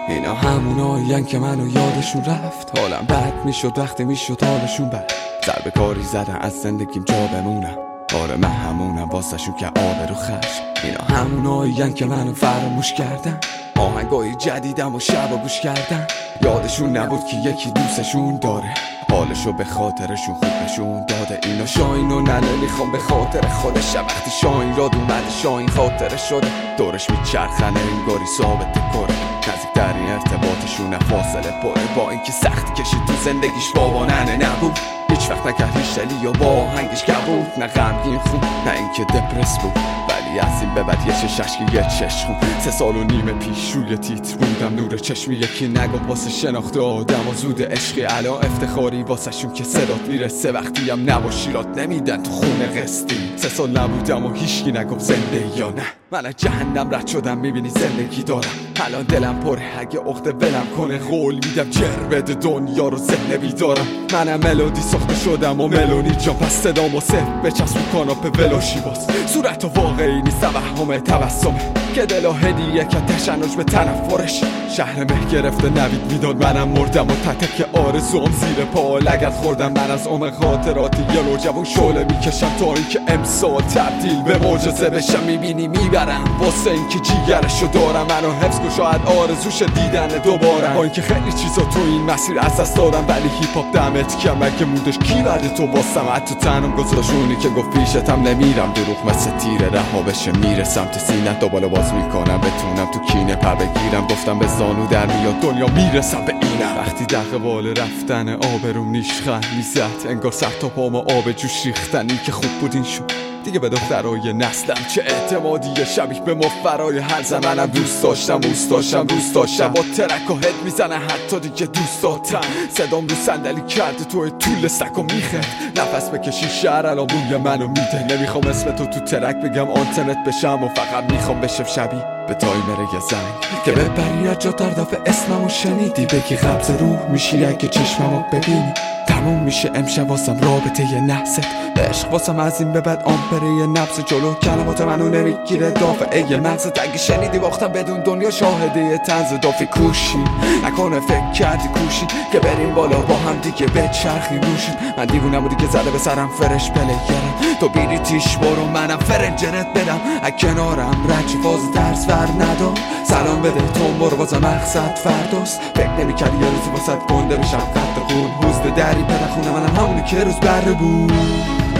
اینا همونایین که منو یادشون رفت. حالم بد میشد وقتی میشد حالشون بد. ضربه کاری زدن از زندگیم جا بمونم. آره من همونم واسهشون که آبرو خشم. اینا همونایین که منو فراموش کردن. آهنگای جدیدم و شب و گوش کردن. یادشون نبود که یکی دوستشون داره. حالشو به خاطرشون خوب نشون داده. اینا شاین و ننه میخوام به خاطر خودش. وقتی شاین راد اومده شاین خاطره شده. دورش میچرخنه انگاری ثابت کره. نزدیکترین ارتباطشون فاصله پره. با اینکه سخت کشید تو زندگیش بابا ننه نبود. هیچ وقت نکرد هیشتلی یا با آهنگش گبود. نه غمگین خوب نه اینکه دپرس بود. ولی از این به بعد یه چشکی یه چشم. 3 سال و نیم پیش روی تیتر بودم نور چشمی. یکی نگفت واسه شناخت آدم و زود عشقی. الان افتخاری واسه شون که صدات میرسه. وقتی هم نباشی رات نمیدن تو خونه قسطی. 3 سال نبودم و هیچکی نگفت زنده یا نه. من از جهنم رد شدم میبینی زندگی دارم. الان دلم پره اگه عقده ولم کنه. قول میدم جربد دنیا رو ذهن بیدارم. منم ملودی ساخته شدم و ملونی جا. پس صدامو صفر بچسب رو کاناپه ولاشی باز. صورت واقعی نیست توهمه تبسمه که دلا هدیه که تشنج به تنفرش. شهر مه گرفته نوید میداد منم مردم و تتک آرزوام زیر پا لگد خوردم. من از عمق خاطراتی یه رو جوون شعله میکشم تا اینکه امسال تبدیل به معجزه بشم. میبینی میبرم واسه اینکه جیگرشو دارم. منو حفظ کن شاید آرزوش دیدن دوباره. با اینکه خیلی چیزا تو این مسیر از دست دادم ولی هیپ هاپ دمت کم. اگه مودش کی بعد تو واسم تو تنم گذاشونی که گفت پیشتم نمیرم. دروغ مثل تیره رها بشه میرسم تو سینه. دوباره باز میکنم بتونم تو کینه پر بگیرم. گفتم به زانو در میاد دنیا میرسم به اینم. وقتی دقیقه بال رفتن آبروم نیشخن میزد. انگار سر تا پام آب جوش ریختن. این که خوب بود این شد دیگه به دخترای نسلم. چه اعتمادی شبیه به مفرای هر زمانم. دوست داشتم روست داشتم با ترک و هد میزنه حتی دیگه دوست داشتم. صدام رو صندلی کرده توی طول سک و میخند. نفس بکشی شهر الان بوی منو میده. نمیخوام اسم تو ترک بگم آنتنت بشم و فقط میخوام بشم شبیه به تایمر یه زنگ که ببری از جا در دفعه اسممو شنیدی. بگی قبض روح میشی اگه چشممو ببینی. تموم میشه امشب واسم رابطه یه نحست. عشق واسم از این به بعد آمپره یه نبض. جلو کلمات منو نمیگیره دافعه یه مغزت. اگه شنیدی باختم بدون دنیا شاهده یه طنز دافی کوشی. نکنه فکر کردی کوشی که بریم بالا با هم دیگه بچرخیم روشی. من دیوونه بودی که زده به سرم فرش پلیگرم. تو بیری تیش برو منم فرنجنت بدم. از کنارم رچی فاز درس ور ندام. سلام بده تو برو واسه مقصد فرداست. فکر نمی‌کردی یه روزی واسه گنده بشم قد خون. حوز دری پدخونه منم همونی که روز بره بود.